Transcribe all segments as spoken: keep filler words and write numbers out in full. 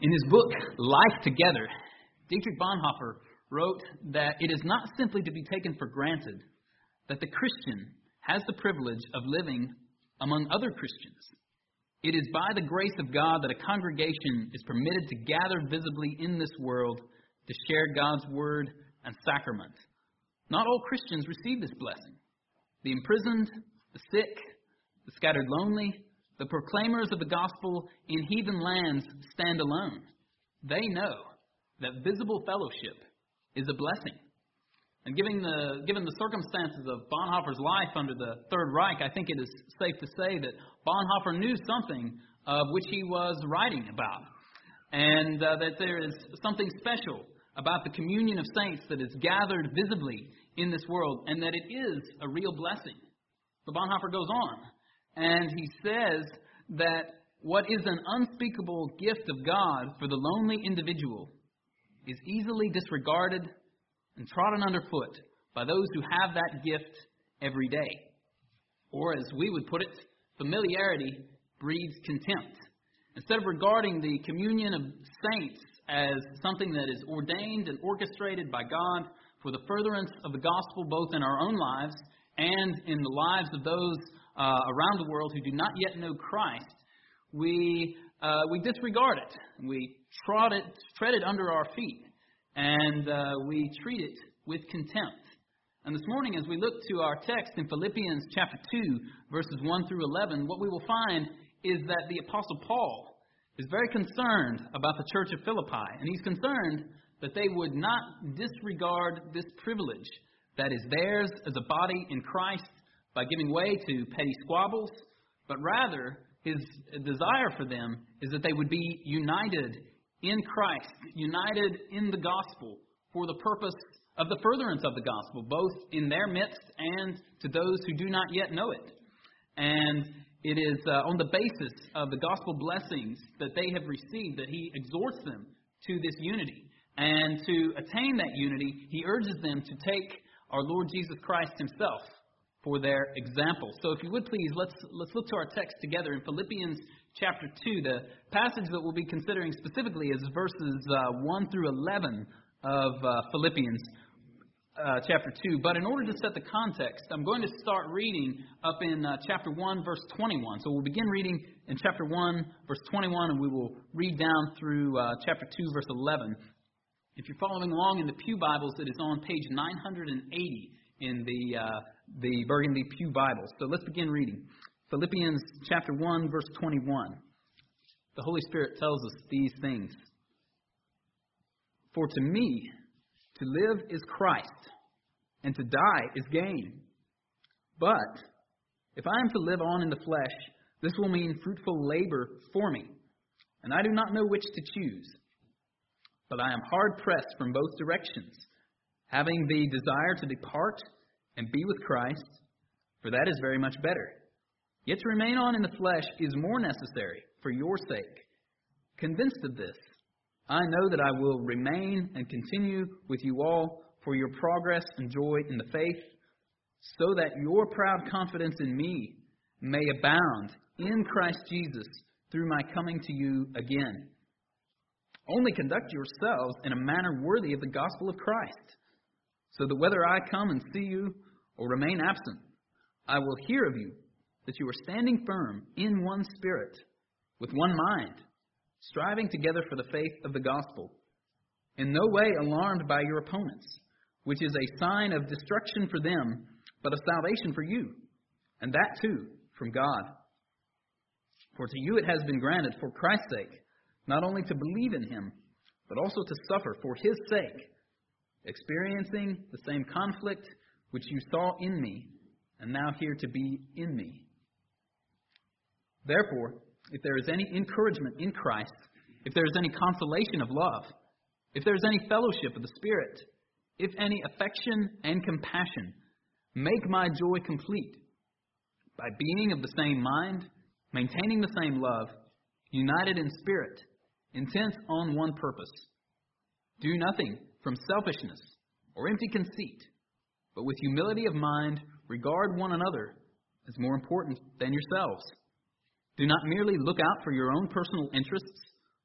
In his book, Life Together, Dietrich Bonhoeffer wrote that it is not simply to be taken for granted that the Christian has the privilege of living among other Christians. It is by the grace of God that a congregation is permitted to gather visibly in this world to share God's word and sacrament. Not all Christians receive this blessing. The imprisoned, the sick, the scattered lonely, the proclaimers of the gospel in heathen lands stand alone. They know that visible fellowship is a blessing. And given the, given the circumstances of Bonhoeffer's life under the Third Reich, I think it is safe to say that Bonhoeffer knew something of which he was writing about. And uh, that there is something special about the communion of saints that is gathered visibly in this world, and that it is a real blessing. But Bonhoeffer goes on, and he says that what is an unspeakable gift of God for the lonely individual is easily disregarded and trodden underfoot by those who have that gift every day. Or as we would put it, familiarity breeds contempt. Instead of regarding the communion of saints as something that is ordained and orchestrated by God for the furtherance of the gospel both in our own lives and in the lives of those uh, around the world who do not yet know Christ, we uh, we disregard it. We trod it, tread it under our feet, and uh, we treat it with contempt. And this morning, as we look to our text in Philippians chapter two, verses one through eleven, what we will find is that the Apostle Paul is very concerned about the church of Philippi, and he's concerned that they would not disregard this privilege that is theirs as a body in Christ by giving way to petty squabbles, but rather his desire for them is that they would be united in Christ, united in the gospel for the purpose of the furtherance of the gospel, both in their midst and to those who do not yet know it. And it is uh, on the basis of the gospel blessings that they have received that he exhorts them to this unity. And to attain that unity, he urges them to take our Lord Jesus Christ himself for their example. So if you would please, let's let's look to our text together in Philippians chapter two. The passage that we'll be considering specifically is verses uh, one through eleven of uh, Philippians uh, chapter two. But in order to set the context, I'm going to start reading up in uh, chapter one, verse twenty-one. So we'll begin reading in chapter one, verse twenty-one, and we will read down through uh, chapter two, verse eleven. If you're following along in the Pew Bibles, it is on page nine hundred eighty in the uh, the Burgundy Pew Bible. So let's begin reading. Philippians chapter one, verse twenty-one. The Holy Spirit tells us these things. For to me, to live is Christ, and to die is gain. But if I am to live on in the flesh, this will mean fruitful labor for me, and I do not know which to choose. But I am hard-pressed from both directions, having the desire to depart and be with Christ, for that is very much better. Yet to remain on in the flesh is more necessary for your sake. Convinced of this, I know that I will remain and continue with you all for your progress and joy in the faith, so that your proud confidence in me may abound in Christ Jesus through my coming to you again. Only conduct yourselves in a manner worthy of the gospel of Christ, so that whether I come and see you or remain absent, I will hear of you that you are standing firm in one spirit, with one mind, striving together for the faith of the gospel, in no way alarmed by your opponents, which is a sign of destruction for them, but of salvation for you, and that too from God. For to you it has been granted for Christ's sake, not only to believe in him, but also to suffer for his sake, experiencing the same conflict which you saw in me, and now hear to be in me. Therefore, if there is any encouragement in Christ, if there is any consolation of love, if there is any fellowship of the Spirit, if any affection and compassion, make my joy complete by being of the same mind, maintaining the same love, united in spirit, intent on one purpose. Do nothing from selfishness or empty conceit, but with humility of mind regard one another as more important than yourselves. Do not merely look out for your own personal interests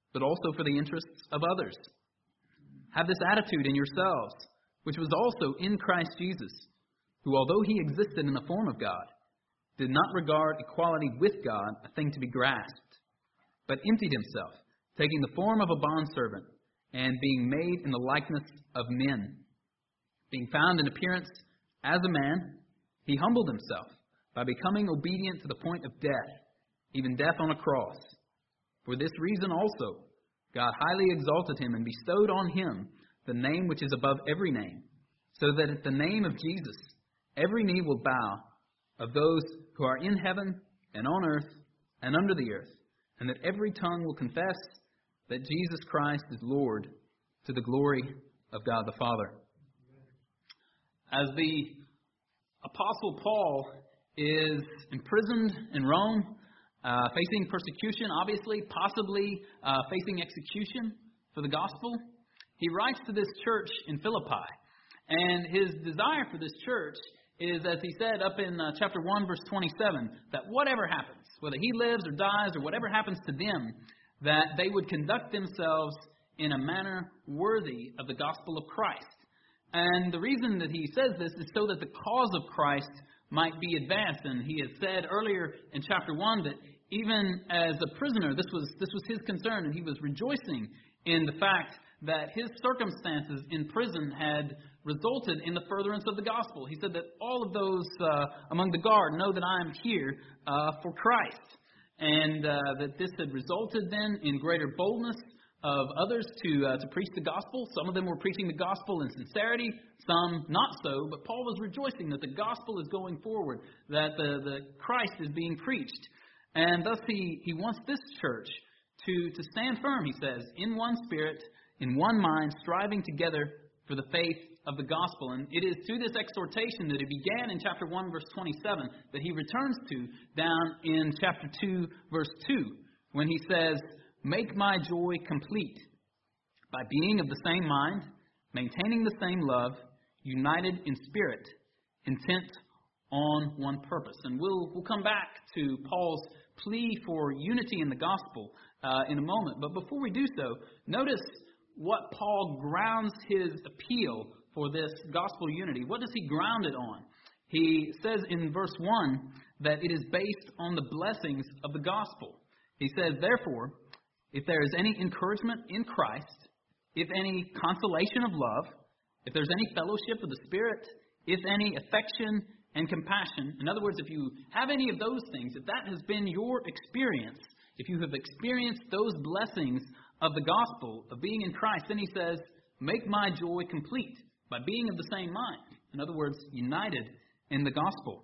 but also for the interests of others. Have this attitude in yourselves, which was also in Christ Jesus, who, although he existed in the form of God, did not regard equality with God a thing to be grasped, but emptied himself, taking the form of a bondservant, and being made in the likeness of men. Being found in appearance as a man, he humbled himself by becoming obedient to the point of death, even death on a cross. For this reason also, God highly exalted him and bestowed on him the name which is above every name, so that at the name of Jesus every knee will bow, of those who are in heaven and on earth and under the earth, and that every tongue will confess that Jesus Christ is Lord, to the glory of God the Father. As the Apostle Paul is imprisoned in Rome, uh, facing persecution, obviously, possibly uh, facing execution for the gospel, he writes to this church in Philippi. And his desire for this church is, as he said up in uh, chapter one, verse twenty-seven, that whatever happens, whether he lives or dies or whatever happens to them, that they would conduct themselves in a manner worthy of the gospel of Christ. And the reason that he says this is so that the cause of Christ might be advanced. And he had said earlier in chapter one that even as a prisoner, this was this was his concern, and he was rejoicing in the fact that his circumstances in prison had resulted in the furtherance of the gospel. He said that all of those uh, among the guard know that I am here uh, for Christ, and uh, that this had resulted then in greater boldness of others to uh, to preach the gospel. Some of them were preaching the gospel in sincerity, some not so, but Paul was rejoicing that the gospel is going forward, that the, the Christ is being preached. And thus he, he wants this church to, to stand firm, he says, in one spirit, in one mind, striving together for the faith of the gospel. And it is through this exhortation that it began in chapter one, verse twenty-seven, that he returns to down in chapter two, verse two, when he says, "Make my joy complete by being of the same mind, maintaining the same love, united in spirit, intent on one purpose." And we'll we'll come back to Paul's plea for unity in the gospel uh, in a moment. But before we do so, notice what Paul grounds his appeal for this gospel unity. What does he ground it on? He says in verse one that it is based on the blessings of the gospel. He says, "Therefore, if there is any encouragement in Christ, if any consolation of love, if there's any fellowship of the Spirit, if any affection and compassion," in other words, if you have any of those things, if that has been your experience, if you have experienced those blessings of the gospel, of being in Christ, then he says, "Make my joy complete by being of the same mind." In other words, united in the gospel.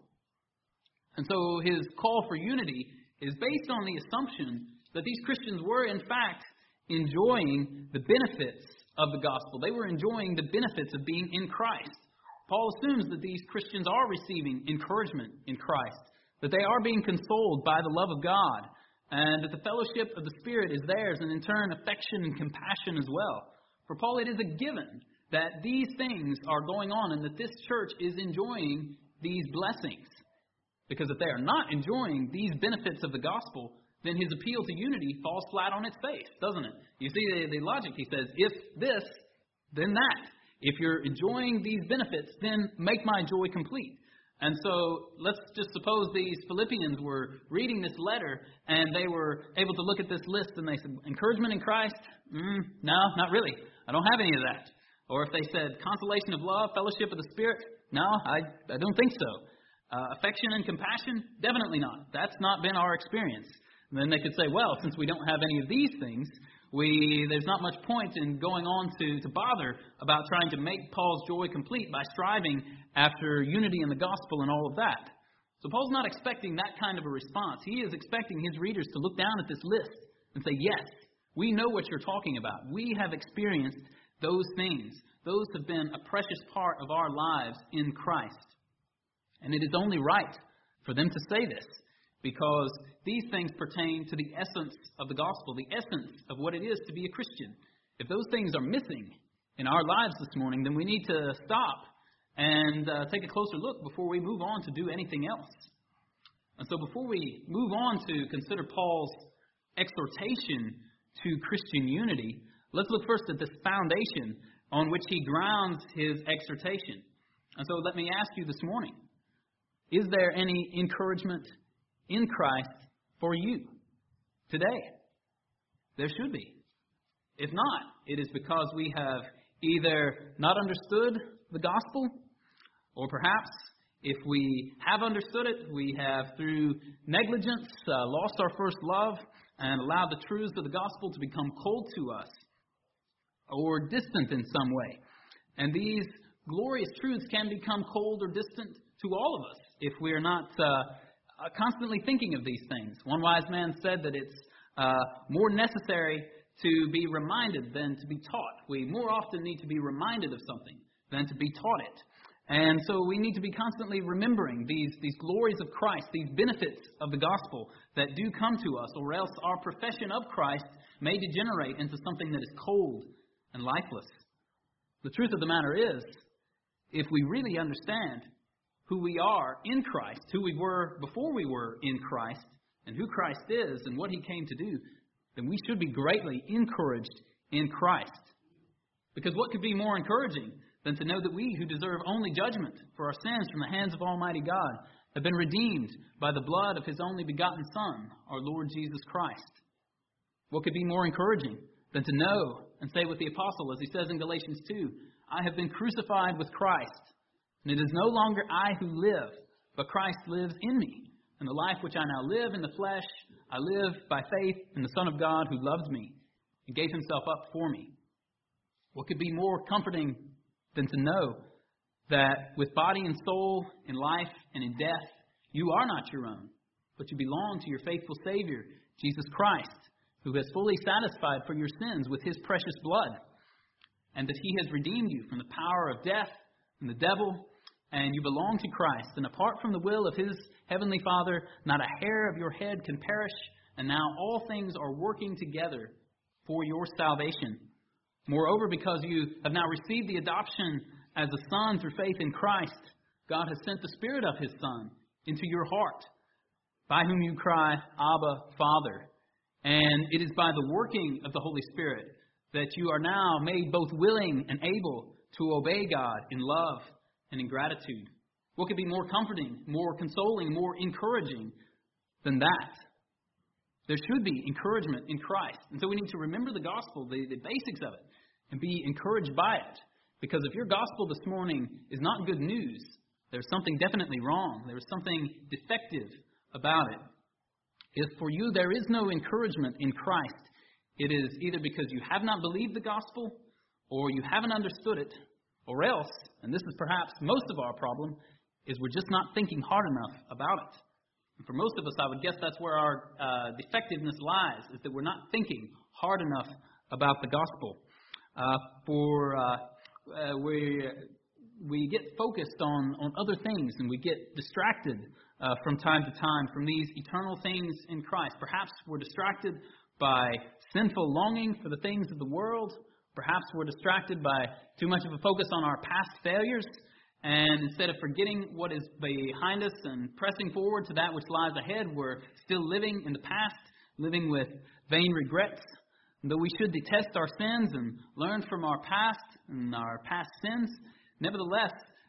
And so his call for unity is based on the assumption that these Christians were, in fact, enjoying the benefits of the gospel. They were enjoying the benefits of being in Christ. Paul assumes that these Christians are receiving encouragement in Christ, that they are being consoled by the love of God, and that the fellowship of the Spirit is theirs, and in turn, affection and compassion as well. For Paul, it is a given that these things are going on and that this church is enjoying these blessings. Because if they are not enjoying these benefits of the gospel, then his appeal to unity falls flat on its face, doesn't it? You see the, the logic. He says, if this, then that. If you're enjoying these benefits, then make my joy complete. And so let's just suppose these Philippians were reading this letter and they were able to look at this list and they said, encouragement in Christ? Mm, no, not really. I don't have any of that. Or if they said consolation of love, fellowship of the Spirit? No, I, I don't think so. Uh, affection and compassion? Definitely not. That's not been our experience. And then they could say, well, since we don't have any of these things, we there's not much point in going on to, to bother about trying to make Paul's joy complete by striving after unity in the gospel and all of that. So Paul's not expecting that kind of a response. He is expecting his readers to look down at this list and say, yes, we know what you're talking about. We have experienced those things. Those have been a precious part of our lives in Christ. And it is only right for them to say this, because these things pertain to the essence of the gospel, the essence of what it is to be a Christian. If those things are missing in our lives this morning, then we need to stop and uh, take a closer look before we move on to do anything else. And so before we move on to consider Paul's exhortation to Christian unity, let's look first at this foundation on which he grounds his exhortation. And so let me ask you this morning, is there any encouragement in Christ for you today? There should be. If not, it is because we have either not understood the gospel, or perhaps if we have understood it, we have through negligence uh, lost our first love and allowed the truths of the gospel to become cold to us or distant in some way. And these glorious truths can become cold or distant to all of us if we are not uh, constantly thinking of these things. One wise man said that it's uh, more necessary to be reminded than to be taught. We more often need to be reminded of something than to be taught it. And so we need to be constantly remembering these, these glories of Christ, these benefits of the gospel that do come to us, or else our profession of Christ may degenerate into something that is cold and lifeless. The truth of the matter is, if we really understand who we are in Christ, who we were before we were in Christ, and who Christ is and what he came to do, then we should be greatly encouraged in Christ. Because what could be more encouraging than to know that we, who deserve only judgment for our sins from the hands of Almighty God, have been redeemed by the blood of his only begotten Son, our Lord Jesus Christ? What could be more encouraging than to know and say with the apostle, as he says in Galatians two, I have been crucified with Christ, and it is no longer I who live, but Christ lives in me. And the life which I now live in the flesh, I live by faith in the Son of God who loved me and gave himself up for me. What could be more comforting than to know that with body and soul, in life and in death, you are not your own, but you belong to your faithful Savior, Jesus Christ, who has fully satisfied for your sins with his precious blood, and that he has redeemed you from the power of death and the devil, and you belong to Christ. And apart from the will of his heavenly Father, not a hair of your head can perish, and now all things are working together for your salvation. Moreover, because you have now received the adoption as a son through faith in Christ, God has sent the Spirit of his Son into your heart, by whom you cry, Abba, Father. And it is by the working of the Holy Spirit that you are now made both willing and able to obey God in love and in gratitude. What could be more comforting, more consoling, more encouraging than that? There should be encouragement in Christ. And so we need to remember the gospel, the, the basics of it, and be encouraged by it. Because if your gospel this morning is not good news, there's something definitely wrong. There is something defective about it. If for you there is no encouragement in Christ, it is either because you have not believed the gospel, or you haven't understood it, or else, and this is perhaps most of our problem, is we're just not thinking hard enough about it. And for most of us, I would guess that's where our uh, defectiveness lies, is that we're not thinking hard enough about the gospel. Uh, for uh, uh, we we get focused on, on other things, and we get distracted uh, from time to time from these eternal things in Christ. Perhaps we're distracted by sinful longing for the things of the world. Perhaps we're distracted by too much of a focus on our past failures. And instead of forgetting what is behind us and pressing forward to that which lies ahead, we're still living in the past, living with vain regrets. And though we should detest our sins and learn from our past and our past sins, nevertheless,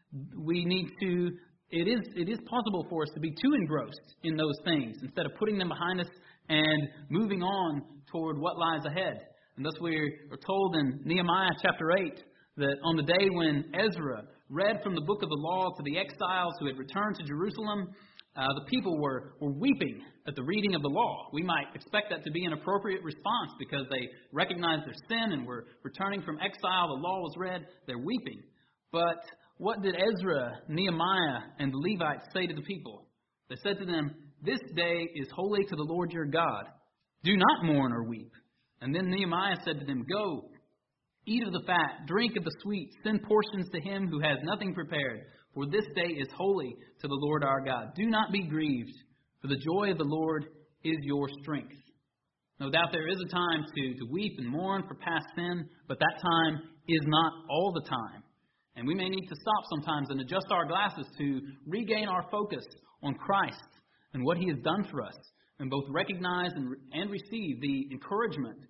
we need to, it is, it is possible for us to be too engrossed in those things instead of putting them behind us and moving on toward what lies ahead. And thus we are told in Nehemiah chapter eight that on the day when Ezra read from the book of the law to the exiles who had returned to Jerusalem, uh, the people were, were weeping at the reading of the law. We might expect that to be an appropriate response because they recognized their sin and were returning from exile. The law was read. They're weeping. But what did Ezra, Nehemiah, and the Levites say to the people? They said to them, "This day is holy to the Lord your God. Do not mourn or weep." And then Nehemiah said to them, "Go, eat of the fat, drink of the sweet, send portions to him who has nothing prepared. For this day is holy to the Lord our God. Do not be grieved, for the joy of the Lord is your strength." No doubt there is a time to, to weep and mourn for past sin, but that time is not all the time. And we may need to stop sometimes and adjust our glasses to regain our focus on Christ and what he has done for us, and both recognize and, and receive the encouragement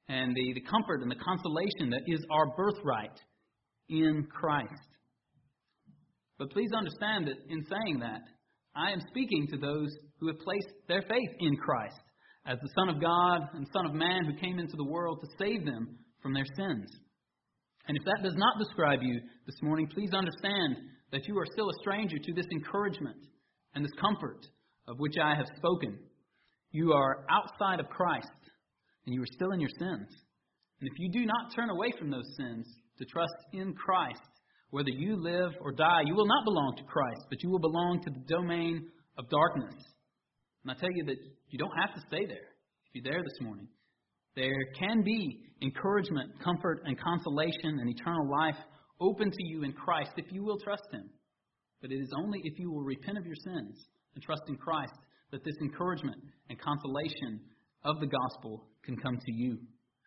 and the, the comfort and the consolation that is our birthright in Christ. But please understand that in saying that, I am speaking to those who have placed their faith in Christ as the Son of God and Son of Man who came into the world to save them from their sins. And if that does not describe you this morning, please understand that you are still a stranger to this encouragement and this comfort of which I have spoken. You are outside of Christ, and you are still in your sins. And if you do not turn away from those sins to trust in Christ, whether you live or die, you will not belong to Christ, but you will belong to the domain of darkness. And I tell you that you don't have to stay there if you're there this morning. There can be encouragement, comfort, and consolation and eternal life open to you in Christ if you will trust Him. But it is only if you will repent of your sins and trust in Christ that this encouragement and consolation of the gospel can come to you.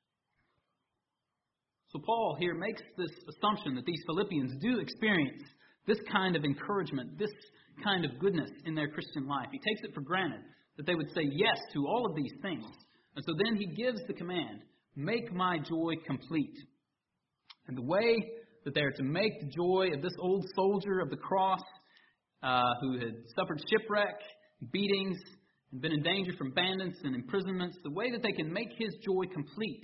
So Paul here makes this assumption that these Philippians do experience this kind of encouragement, this kind of goodness in their Christian life. He takes it for granted that they would say yes to all of these things. And so then he gives the command, make my joy complete. And the way that they are to make the joy of this old soldier of the cross uh, who had suffered shipwreck, beatings, and been in danger from bandits and imprisonments, the way that they can make his joy complete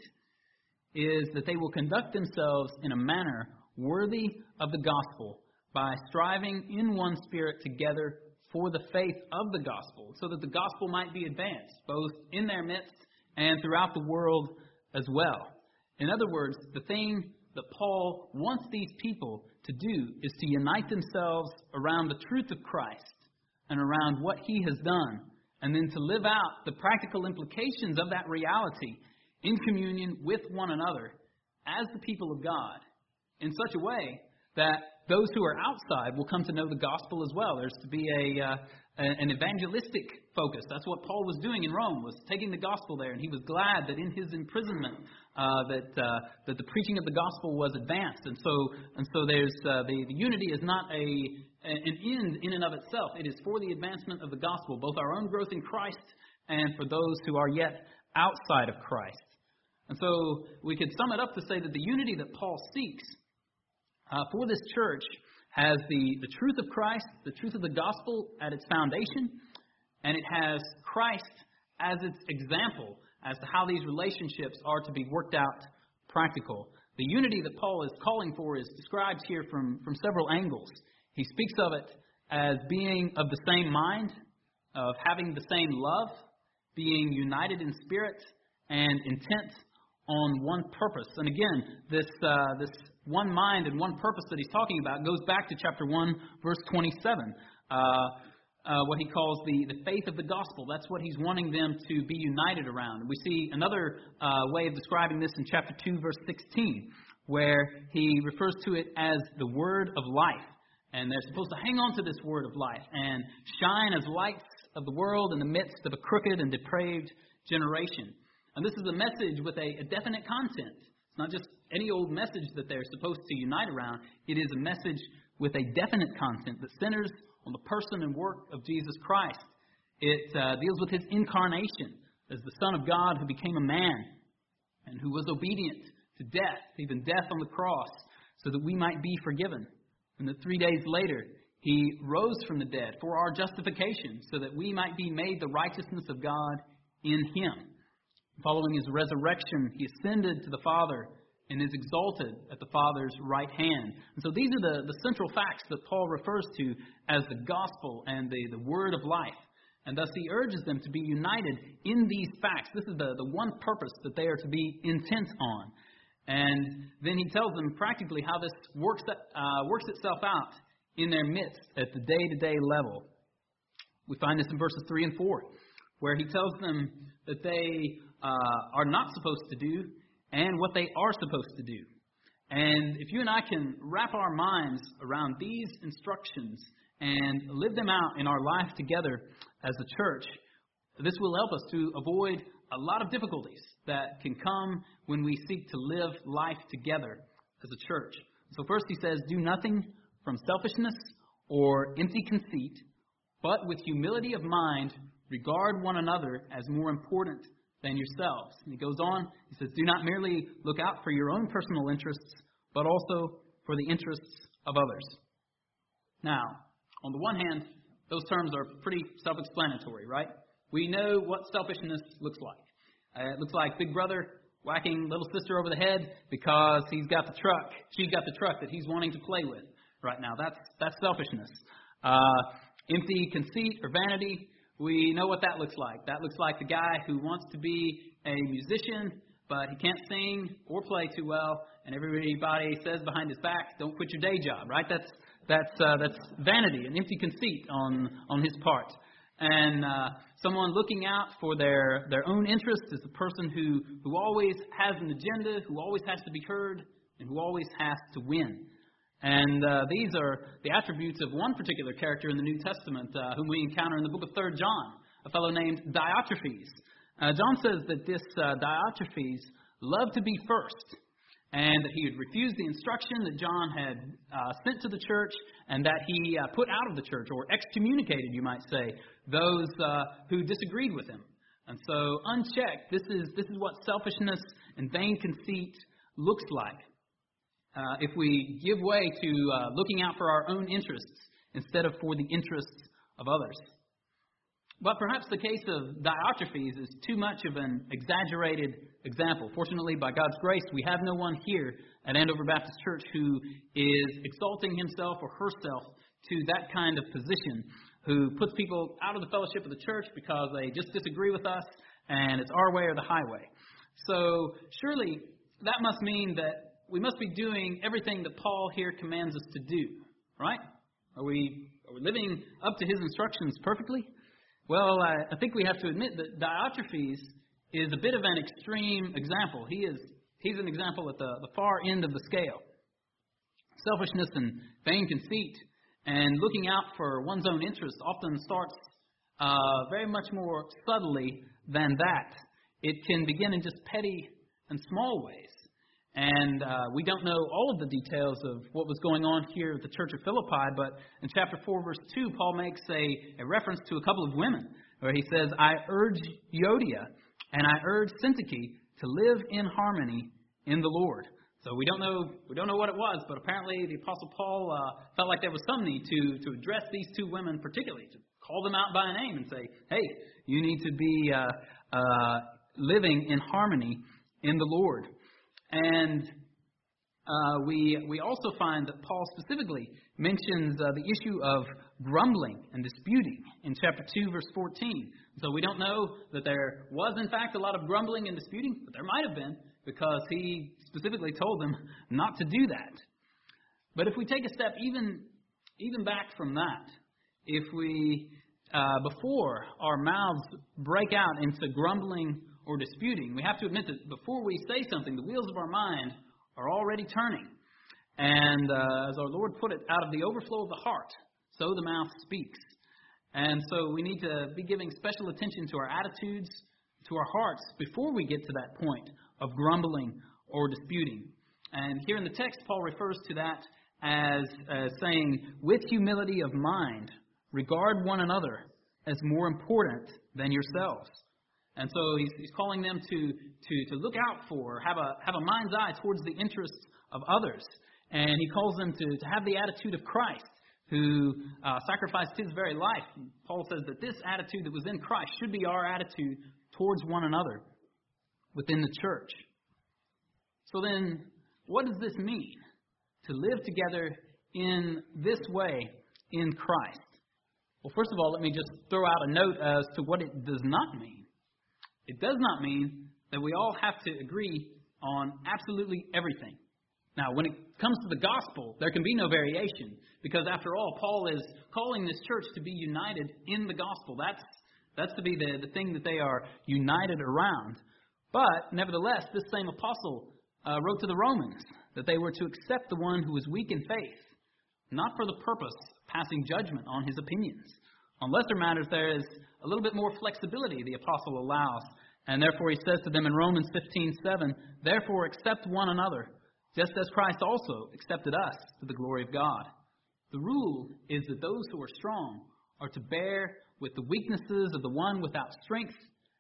is that they will conduct themselves in a manner worthy of the gospel by striving in one spirit together for the faith of the gospel, so that the gospel might be advanced, both in their midst and throughout the world as well. In other words, the thing that Paul wants these people to do is to unite themselves around the truth of Christ and around what He has done, and then to live out the practical implications of that reality in communion with one another as the people of God in such a way that those who are outside will come to know the gospel as well. There's to be a uh, an evangelistic focus. That's what Paul was doing in Rome, was taking the gospel there, and he was glad that in his imprisonment uh, that uh, that the preaching of the gospel was advanced. And so and so there's uh, the, the unity is not a an end in and of itself. It is for the advancement of the gospel, both our own growth in Christ and for those who are yet outside of Christ. And so we could sum it up to say that the unity that Paul seeks uh, for this church has the, the truth of Christ, the truth of the gospel at its foundation, and it has Christ as its example as to how these relationships are to be worked out practical. The unity that Paul is calling for is described here from, from several angles. He speaks of it as being of the same mind, of having the same love, being united in spirit, and intent on one purpose. And again, this uh, this one mind and one purpose that he's talking about goes back to chapter one, verse twenty-seven. Uh, uh, what he calls the, the faith of the gospel. That's what he's wanting them to be united around. We see another uh, way of describing this in chapter two, verse sixteen, where he refers to it as the word of life. And they're supposed to hang on to this word of life and shine as lights of the world in the midst of a crooked and depraved generation. And this is a message with a, a definite content. It's not just any old message that they're supposed to unite around. It is a message with a definite content that centers on the person and work of Jesus Christ. It uh, deals with His incarnation as the Son of God who became a man and who was obedient to death, even death on the cross, so that we might be forgiven. And that three days later, He rose from the dead for our justification, so that we might be made the righteousness of God in Him. Following His resurrection, He ascended to the Father and is exalted at the Father's right hand. And so these are the, the central facts that Paul refers to as the gospel and the, the word of life. And thus he urges them to be united in these facts. This is the, the one purpose that they are to be intent on. And then he tells them practically how this works, uh, works itself out in their midst at the day-to-day level. We find this in verses three and four, where he tells them that they uh, are not supposed to do and what they are supposed to do. And if you and I can wrap our minds around these instructions and live them out in our life together as a church, this will help us to avoid a lot of difficulties that can come when we seek to live life together as a church. So first he says, do nothing from selfishness or empty conceit, but with humility of mind regard one another as more important than yourselves. And he goes on, he says, do not merely look out for your own personal interests, but also for the interests of others. Now, on the one hand, those terms are pretty self-explanatory, right? We know what selfishness looks like. Uh, it looks like Big Brother whacking little sister over the head because he's got the truck, she's got the truck that he's wanting to play with right now. That's that's selfishness. Uh, empty conceit or vanity, we know what that looks like. That looks like the guy who wants to be a musician, but he can't sing or play too well, and everybody says behind his back, don't quit your day job, right? That's that's uh, that's vanity, an empty conceit on, on his part. And uh, someone looking out for their, their own interests is the person who, who always has an agenda, who always has to be heard, and who always has to win. And uh, these are the attributes of one particular character in the New Testament uh, whom we encounter in the book of Third John, a fellow named Diotrephes. Uh, John says that this uh, Diotrephes loved to be first, and that he had refused the instruction that John had uh, sent to the church, and that he uh, put out of the church, or excommunicated, you might say, those uh, who disagreed with him. And so, unchecked, this is this is what selfishness and vain conceit looks like. Uh, if we give way to uh, looking out for our own interests instead of for the interests of others. But perhaps the case of Diotrephes is too much of an exaggerated example. Fortunately, by God's grace, we have no one here at Andover Baptist Church who is exalting himself or herself to that kind of position, who puts people out of the fellowship of the church because they just disagree with us and it's our way or the highway. So surely that must mean that we must be doing everything that Paul here commands us to do, right? Are we, are we living up to his instructions perfectly? Well, I, I think we have to admit that Diotrephes is a bit of an extreme example. He is he's an example at the, the far end of the scale. Selfishness and vain conceit and looking out for one's own interests often starts uh, very much more subtly than that. It can begin in just petty and small ways. And uh, we don't know all of the details of what was going on here at the Church of Philippi, but in chapter four, verse two, Paul makes a, a reference to a couple of women, where he says, I urge Euodia and I urge Syntyche to live in harmony in the Lord. So we don't know we don't know what it was, but apparently the Apostle Paul uh, felt like there was some need to, to address these two women particularly, to call them out by name and say, hey, you need to be uh, uh, living in harmony in the Lord. And uh, we we also find that Paul specifically mentions uh, the issue of grumbling and disputing in chapter two, verse fourteen. So we don't know that there was, in fact, a lot of grumbling and disputing, but there might have been, because he specifically told them not to do that. But if we take a step even even back from that, if we, uh, before our mouths break out into grumbling or disputing, we have to admit that before we say something, the wheels of our mind are already turning. And uh, as our Lord put it, out of the overflow of the heart, so the mouth speaks. And so we need to be giving special attention to our attitudes, to our hearts, before we get to that point of grumbling or disputing. And here in the text, Paul refers to that as, as saying, with humility of mind, regard one another as more important than yourselves. And so he's, he's calling them to, to, to look out for, have a, have a mind's eye towards the interests of others. And he calls them to, to have the attitude of Christ, who uh, sacrificed his very life. And Paul says that this attitude that was in Christ should be our attitude towards one another within the church. So then, what does this mean? To live together in this way in Christ? Well, first of all, let me just throw out a note as to what it does not mean. It does not mean that we all have to agree on absolutely everything. Now, when it comes to the gospel, there can be no variation, because after all, Paul is calling this church to be united in the gospel. That's that's to be the, the thing that they are united around. But, nevertheless, this same apostle uh, wrote to the Romans that they were to accept the one who was weak in faith, not for the purpose of passing judgment on his opinions. On lesser matters, there is a little bit more flexibility the apostle allows. And therefore he says to them in Romans fifteen seven, therefore accept one another, just as Christ also accepted us to the glory of God. The rule is that those who are strong are to bear with the weaknesses of the one without strength,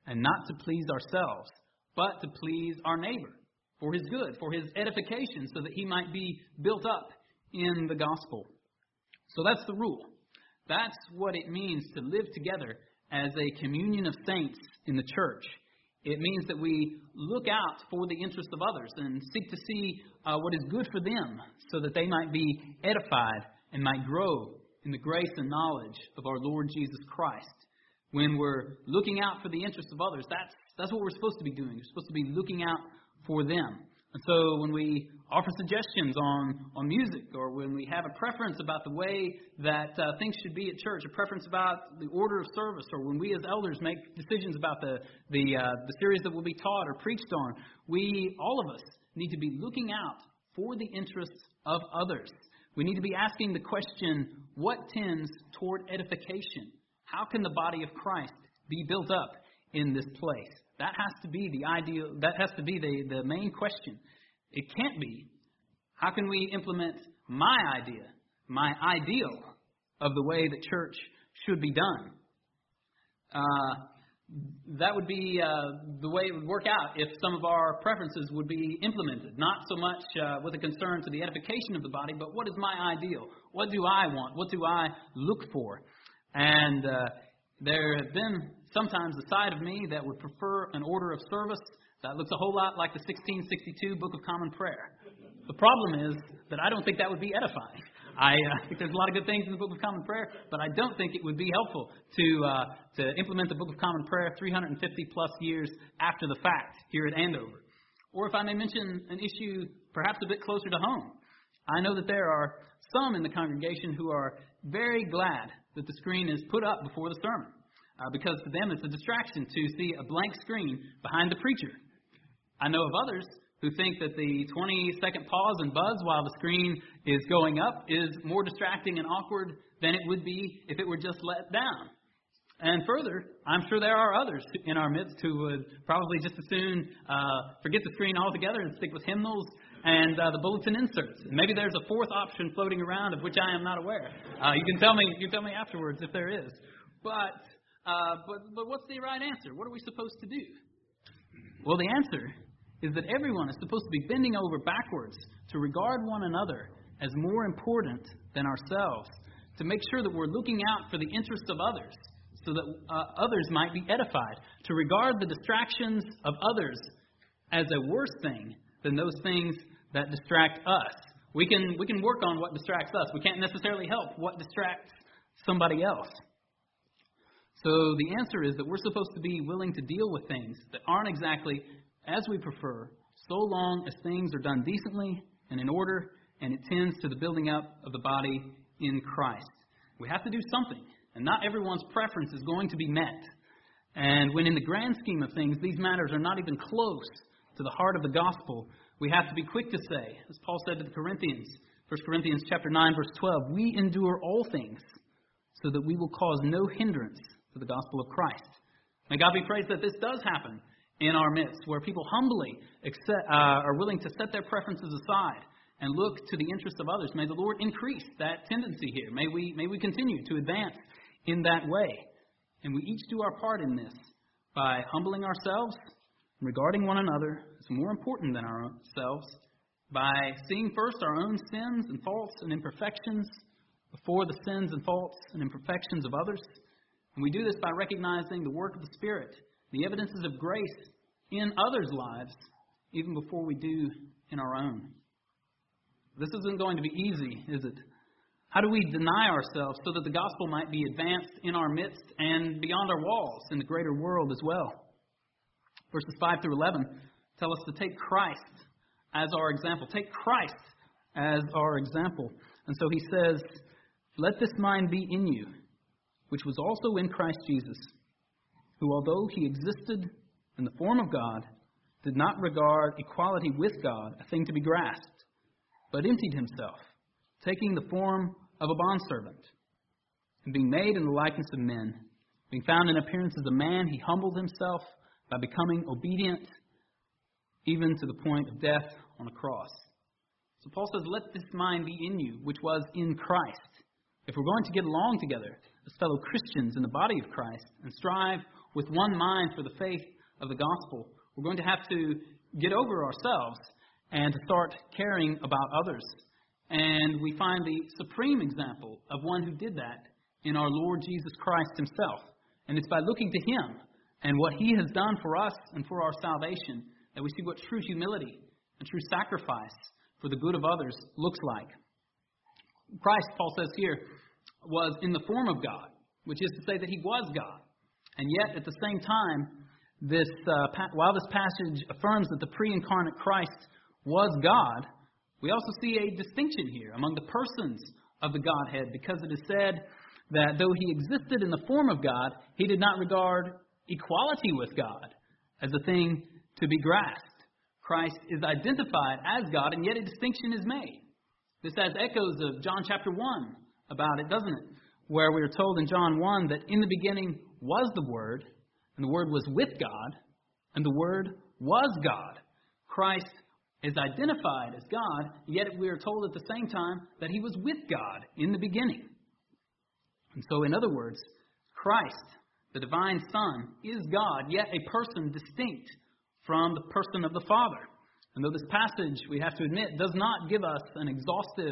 and not to please ourselves, but to please our neighbor, for his good, for his edification, so that he might be built up in the gospel. So that's the rule. That's what it means to live together as a communion of saints in the church. It means that we look out for the interests of others and seek to see uh, what is good for them, so that they might be edified and might grow in the grace and knowledge of our Lord Jesus Christ. When we're looking out for the interests of others, that's that's what we're supposed to be doing. We're supposed to be looking out for them. And so when we offer suggestions on, on music, or when we have a preference about the way that uh, things should be at church, a preference about the order of service, or when we as elders make decisions about the the, uh, the series that will be taught or preached on, we, all of us, need to be looking out for the interests of others. We need to be asking the question, what tends toward edification? How can the body of Christ be built up in this place? That has to be the ideal, that has to be the, the main question. It can't be, how can we implement my idea, my ideal of the way that church should be done? Uh, that would be uh, the way it would work out if some of our preferences would be implemented. Not so much uh, with a concern to the edification of the body, but what is my ideal? What do I want? What do I look for? And uh, there have been sometimes a side of me that would prefer an order of service that looks a whole lot like the sixteen sixty-two Book of Common Prayer. The problem is that I don't think that would be edifying. I uh, think there's a lot of good things in the Book of Common Prayer, but I don't think it would be helpful to uh, to implement the Book of Common Prayer three hundred fifty plus years after the fact here at Andover. Or if I may mention an issue perhaps a bit closer to home, I know that there are some in the congregation who are very glad that the screen is put up before the sermon, uh, because to them it's a distraction to see a blank screen behind the preacher. I know of others who think that the twenty-second pause and buzz while the screen is going up is more distracting and awkward than it would be if it were just let down. And further, I'm sure there are others in our midst who would probably just as soon uh, forget the screen altogether and stick with hymnals and uh, the bulletin inserts. Maybe there's a fourth option floating around of which I am not aware. Uh, you can tell me. You can tell me afterwards if there is. But uh, but but what's the right answer? What are we supposed to do? Well, the answer is that everyone is supposed to be bending over backwards to regard one another as more important than ourselves, to make sure that we're looking out for the interests of others, so that uh, others might be edified, to regard the distractions of others as a worse thing than those things that distract us. We can we can work on what distracts us. We can't necessarily help what distracts somebody else. So the answer is that we're supposed to be willing to deal with things that aren't exactly as we prefer, so long as things are done decently and in order, and it tends to the building up of the body in Christ. We have to do something, and not everyone's preference is going to be met. And when in the grand scheme of things, these matters are not even close to the heart of the gospel, we have to be quick to say, as Paul said to the Corinthians, First Corinthians chapter nine, verse twelve, we endure all things so that we will cause no hindrance to the gospel of Christ. May God be praised that this does happen in our midst, where people humbly accept, uh, are willing to set their preferences aside and look to the interests of others. May the Lord increase that tendency here. May we, may we continue to advance in that way. And we each do our part in this by humbling ourselves, regarding one another as more important than ourselves, by seeing first our own sins and faults and imperfections before the sins and faults and imperfections of others. And we do this by recognizing the work of the Spirit, the evidences of grace in others' lives, even before we do in our own. This isn't going to be easy, is it? How do we deny ourselves so that the gospel might be advanced in our midst and beyond our walls in the greater world as well? Verses five through eleven tell us to take Christ as our example. Take Christ as our example. And so he says, let this mind be in you, which was also in Christ Jesus, who, although he existed in the form of God, did not regard equality with God a thing to be grasped, but emptied himself, taking the form of a bondservant, and being made in the likeness of men. Being found in appearance as a man, he humbled himself by becoming obedient, even to the point of death on a cross. So Paul says, let this mind be in you, which was in Christ. If we're going to get along together as fellow Christians in the body of Christ and strive with one mind for the faith of the gospel, we're going to have to get over ourselves and to start caring about others. And we find the supreme example of one who did that in our Lord Jesus Christ himself. And it's by looking to him and what he has done for us and for our salvation that we see what true humility and true sacrifice for the good of others looks like. Christ, Paul says here, was in the form of God, which is to say that he was God. And yet, at the same time, this uh, pa- while this passage affirms that the pre-incarnate Christ was God, we also see a distinction here among the persons of the Godhead, because it is said that though he existed in the form of God, he did not regard equality with God as a thing to be grasped. Christ is identified as God, and yet a distinction is made. This has echoes of John chapter one about it, doesn't it? Where we are told in John one that in the beginning was the Word, and the Word was with God, and the Word was God. Christ is identified as God, yet we are told at the same time that he was with God in the beginning. And so, in other words, Christ, the divine Son, is God, yet a person distinct from the person of the Father. And though this passage, we have to admit, does not give us an exhaustive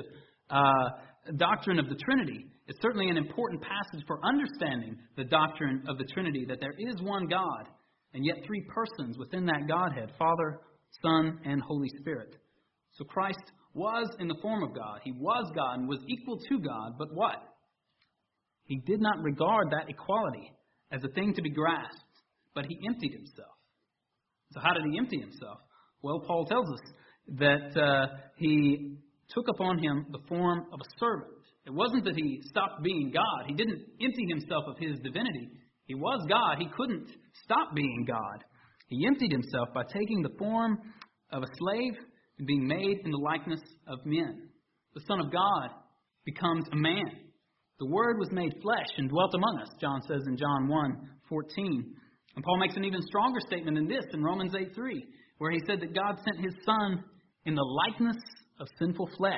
uh, doctrine of the Trinity, it's certainly an important passage for understanding the doctrine of the Trinity, that there is one God, and yet three persons within that Godhead, Father, Son, and Holy Spirit. So Christ was in the form of God. He was God and was equal to God, but what? He did not regard that equality as a thing to be grasped, but he emptied himself. So how did he empty himself? Well, Paul tells us that uh, he took upon him the form of a servant. It wasn't that he stopped being God. He didn't empty himself of his divinity. He was God. He couldn't stop being God. He emptied himself by taking the form of a slave and being made in the likeness of men. The Son of God becomes a man. The Word was made flesh and dwelt among us, John says in John one fourteen. And Paul makes an even stronger statement in this in Romans eight three, where he said that God sent his Son in the likeness of sinful flesh.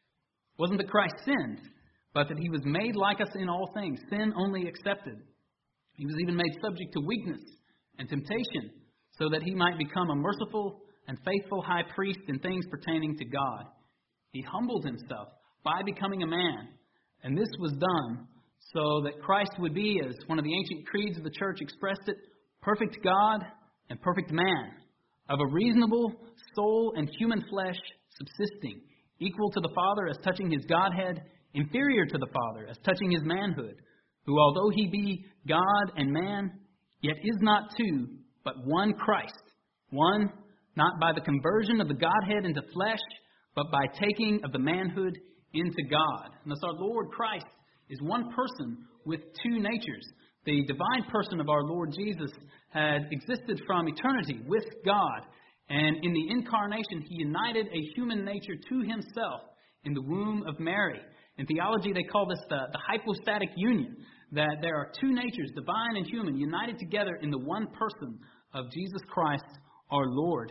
It wasn't that Christ sinned, but that he was made like us in all things, sin only accepted. He was even made subject to weakness and temptation, so that he might become a merciful and faithful high priest in things pertaining to God. He humbled himself by becoming a man, and this was done so that Christ would be, as one of the ancient creeds of the church expressed it, perfect God and perfect man, of a reasonable soul and human flesh subsisting, equal to the Father as touching his Godhead, inferior to the Father as touching his manhood, who, although he be God and man, yet is not two, but one Christ, one not by the conversion of the Godhead into flesh, but by taking of the manhood into God. And thus our Lord Christ is one person with two natures. The divine person of our Lord Jesus had existed from eternity with God, and in the incarnation he united a human nature to himself in the womb of Mary. In theology they call this the, the hypostatic union, that there are two natures, divine and human, united together in the one person of Jesus Christ our Lord.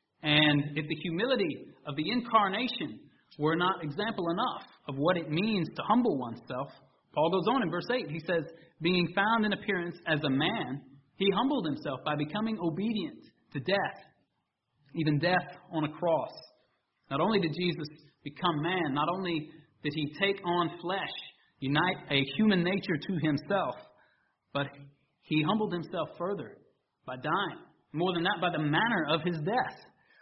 And if the humility of the incarnation were not example enough of what it means to humble oneself, Paul goes on in verse eight. He says, being found in appearance as a man, he humbled himself by becoming obedient to death, even death on a cross. Not only did Jesus become man, not only did he take on flesh, unite a human nature to himself, but he humbled himself further by dying. More than that, by the manner of his death.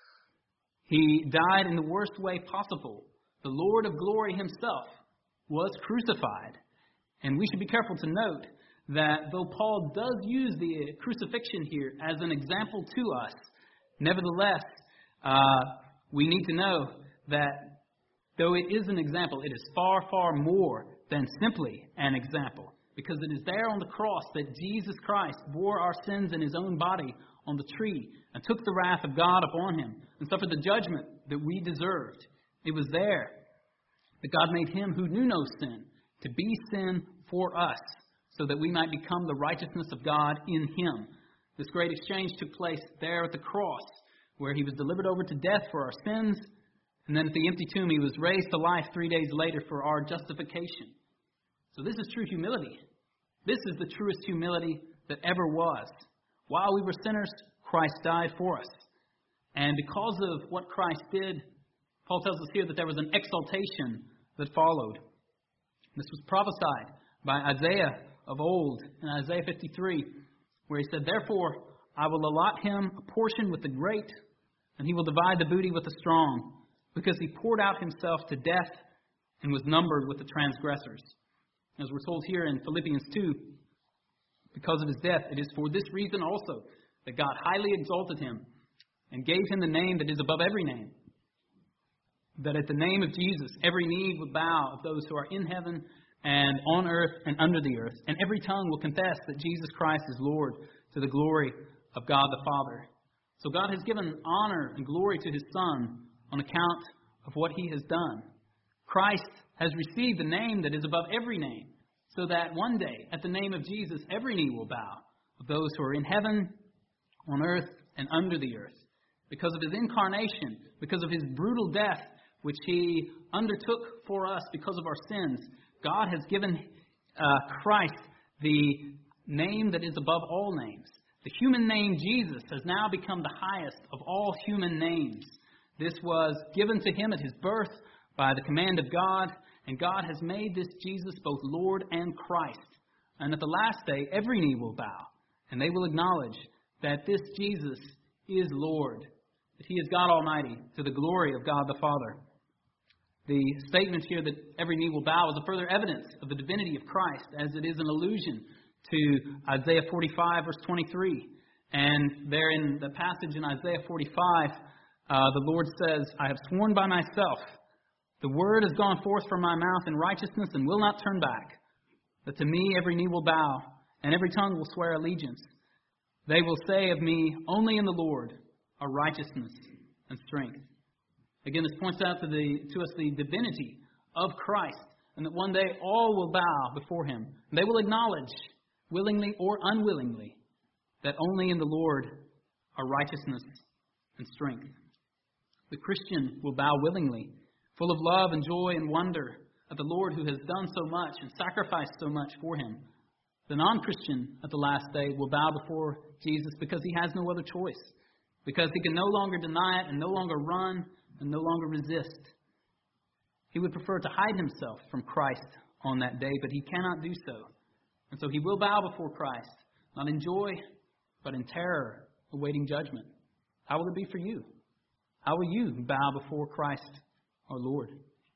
He died in the worst way possible. The Lord of glory himself was crucified. And we should be careful to note that though Paul does use the crucifixion here as an example to us, nevertheless, uh, we need to know that though it is an example, it is far, far more than simply an example. Because it is there on the cross that Jesus Christ bore our sins in his own body on the tree and took the wrath of God upon him and suffered the judgment that we deserved. It was there that God made him who knew no sin to be sin for us, so that we might become the righteousness of God in him. This great exchange took place there at the cross, where he was delivered over to death for our sins, and then at the empty tomb he was raised to life three days later for our justification. So this is true humility. This is the truest humility that ever was. While we were sinners, Christ died for us. And because of what Christ did, Paul tells us here that there was an exaltation that followed. This was prophesied by Isaiah of old in Isaiah fifty-three, where he said, "Therefore I will allot him a portion with the great, and he will divide the booty with the strong, because he poured out himself to death and was numbered with the transgressors." As we're told here in Philippians two, because of his death, it is for this reason also that God highly exalted him and gave him the name that is above every name, that at the name of Jesus every knee will bow of those who are in heaven and on earth and under the earth, and every tongue will confess that Jesus Christ is Lord, to the glory of God the Father. So God has given honor and glory to his Son on account of what he has done. Christ has received the name that is above every name, so that one day, at the name of Jesus, every knee will bow, of those who are in heaven, on earth, and under the earth. Because of his incarnation, because of his brutal death, which he undertook for us because of our sins, God has given uh, Christ the name that is above all names. The human name Jesus has now become the highest of all human names. This was given to him at his birth by the command of God, and God has made this Jesus both Lord and Christ. And at the last day, every knee will bow, and they will acknowledge that this Jesus is Lord, that he is God Almighty, to the glory of God the Father. The statement here that every knee will bow is a further evidence of the divinity of Christ, as it is an allusion to Isaiah forty-five, verse twenty-three. And there in the passage in Isaiah forty-five, uh, the Lord says, "I have sworn by myself, the word has gone forth from my mouth in righteousness and will not turn back, that to me every knee will bow, and every tongue will swear allegiance. They will say of me, only in the Lord are righteousness and strength." Again, this points out to, the, to us the divinity of Christ, and that one day all will bow before him. And they will acknowledge, willingly or unwillingly, that only in the Lord are righteousness and strength. The Christian will bow willingly, full of love and joy and wonder at the Lord who has done so much and sacrificed so much for him. The non-Christian at the last day will bow before Jesus because he has no other choice, because he can no longer deny it and no longer run and no longer resist. He would prefer to hide himself from Christ on that day, but he cannot do so. And so he will bow before Christ, not in joy, but in terror, awaiting judgment. How will it be for you? How will you bow before Christ our Lord?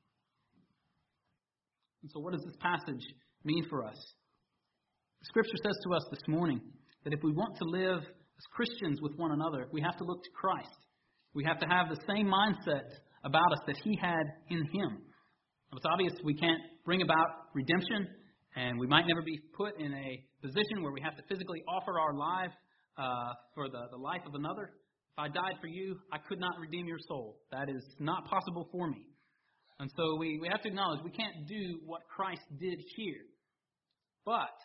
And so what does this passage mean for us? The Scripture says to us this morning that if we want to live as Christians with one another, we have to look to Christ. We have to have the same mindset about us that he had in him. It's obvious we can't bring about redemption, and we might never be put in a position where we have to physically offer our life uh, for the, the life of another. If I died for you, I could not redeem your soul. That is not possible for me. And so we, we have to acknowledge we can't do what Christ did here. But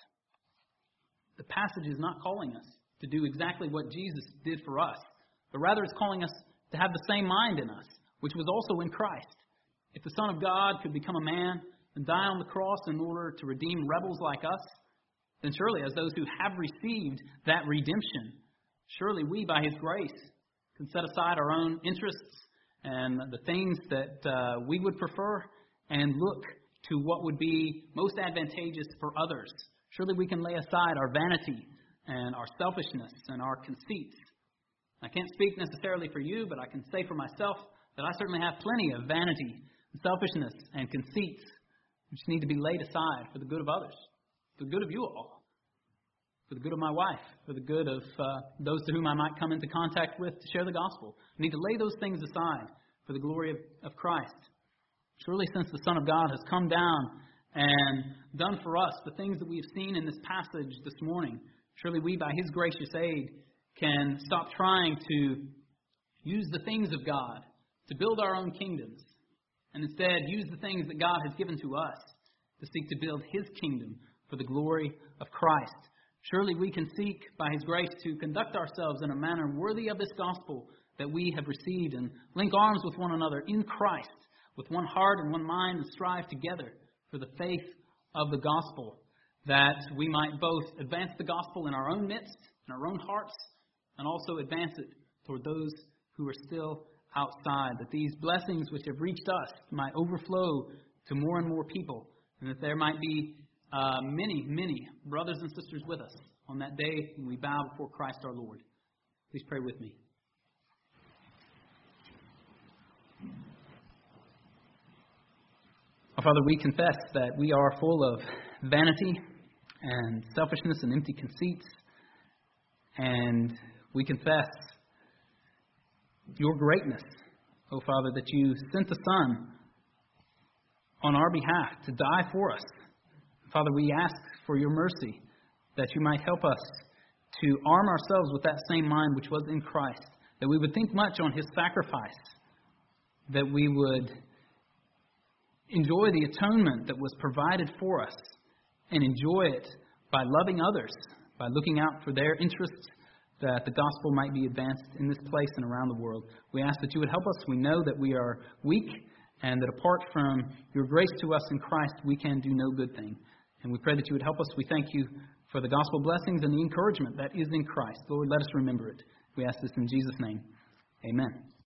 the passage is not calling us to do exactly what Jesus did for us, but rather it's calling us to have the same mind in us, which was also in Christ. If the Son of God could become a man and die on the cross in order to redeem rebels like us, then surely as those who have received that redemption, surely we, by his grace, can set aside our own interests and the things that uh, we would prefer and look to what would be most advantageous for others. Surely we can lay aside our vanity and our selfishness and our conceits. I can't speak necessarily for you, but I can say for myself that I certainly have plenty of vanity and selfishness and conceits which need to be laid aside for the good of others, for the good of you all, for the good of my wife, for the good of uh, those to whom I might come into contact with to share the gospel. I need to lay those things aside for the glory of, of Christ. Surely since the Son of God has come down and done for us the things that we have seen in this passage this morning, surely we, by his gracious aid, can stop trying to use the things of God to build our own kingdoms, and instead use the things that God has given to us to seek to build his kingdom for the glory of Christ. Surely we can seek, by his grace, to conduct ourselves in a manner worthy of this gospel that we have received, and link arms with one another in Christ, with one heart and one mind, and strive together for the faith of the gospel. that we might both advance the gospel in our own midst, in our own hearts, and also advance it toward those who are still outside, that these blessings which have reached us might overflow to more and more people, and that there might be uh, many, many brothers and sisters with us on that day when we bow before Christ our Lord. Please pray with me. Our Father, we confess that we are full of vanity and selfishness and empty conceits, and we confess your greatness, oh Father, that you sent the Son on our behalf to die for us. Father, we ask for your mercy, that you might help us to arm ourselves with that same mind which was in Christ, that we would think much on his sacrifice, that we would enjoy the atonement that was provided for us, and enjoy it by loving others, by looking out for their interests, that the gospel might be advanced in this place and around the world. We ask that you would help us. We know that we are weak, and that apart from your grace to us in Christ, we can do no good thing. And we pray that you would help us. We thank you for the gospel blessings and the encouragement that is in Christ. Lord, let us remember it. We ask this in Jesus' name. Amen.